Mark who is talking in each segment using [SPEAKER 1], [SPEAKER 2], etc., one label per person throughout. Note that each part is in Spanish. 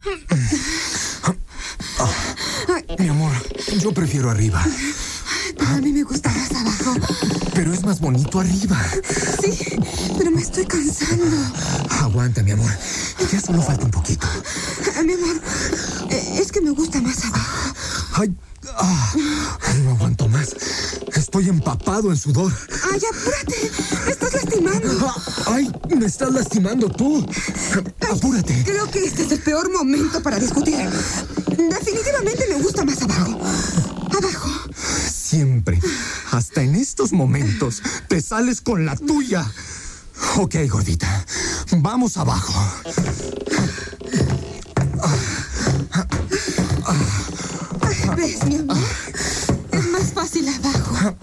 [SPEAKER 1] Mi amor, yo prefiero arriba.
[SPEAKER 2] Pero a mí me gusta más abajo.
[SPEAKER 1] Pero es más bonito arriba.
[SPEAKER 2] Sí, pero me estoy cansando.
[SPEAKER 1] Aguanta, mi amor. Ya solo falta un poquito.
[SPEAKER 2] Mi amor, es que me gusta más abajo.
[SPEAKER 1] Ay, no aguanto más. Estoy empapado en sudor.
[SPEAKER 2] ¡Ay, apúrate! ¡Me estás lastimando!
[SPEAKER 1] ¡Ay, me estás lastimando tú! ¡Apúrate!
[SPEAKER 2] Creo que este es el peor momento para discutir. Definitivamente me gusta más abajo. Abajo.
[SPEAKER 1] Siempre, hasta en estos momentos, te sales con la tuya. Ok, gordita, vamos abajo.
[SPEAKER 2] ¿Ves, mi amor? Es más fácil abajo.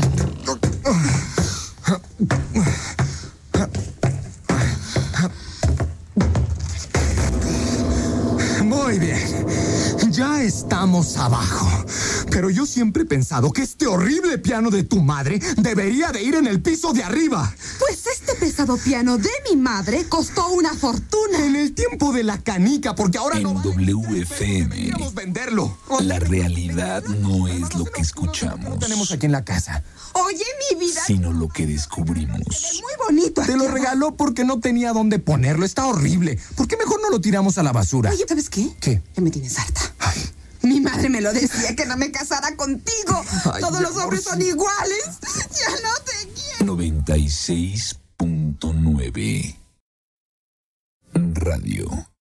[SPEAKER 1] Muy bien, ya estamos abajo. Pero yo siempre he pensado que este horrible piano de tu madre debería de ir en el piso de arriba.
[SPEAKER 2] Pues este pesado piano de mi madre costó una fortuna.
[SPEAKER 1] En el tiempo de la canica, porque ahora
[SPEAKER 3] en
[SPEAKER 1] no vale.
[SPEAKER 3] WFM,
[SPEAKER 1] Deberíamos venderlo.
[SPEAKER 3] la realidad no es lo que escuchamos,
[SPEAKER 1] Lo tenemos aquí en la casa.
[SPEAKER 2] Oye, mi vida.
[SPEAKER 3] sino lo que descubrimos.
[SPEAKER 2] Muy bonito.
[SPEAKER 1] Te lo regaló porque no tenía dónde ponerlo. Está horrible. ¿Por qué mejor no lo tiramos a la basura?
[SPEAKER 2] Oye, ¿sabes qué?
[SPEAKER 1] ¿Qué?
[SPEAKER 2] Ya me tienes harta.
[SPEAKER 1] Ay,
[SPEAKER 2] Mi madre me lo decía, que no me casara contigo.
[SPEAKER 1] Ay,
[SPEAKER 2] Todos
[SPEAKER 1] mi
[SPEAKER 2] los
[SPEAKER 1] amor,
[SPEAKER 2] hombres son
[SPEAKER 1] sí.
[SPEAKER 2] iguales. Ya no te quiero.
[SPEAKER 3] 96.9 Radio.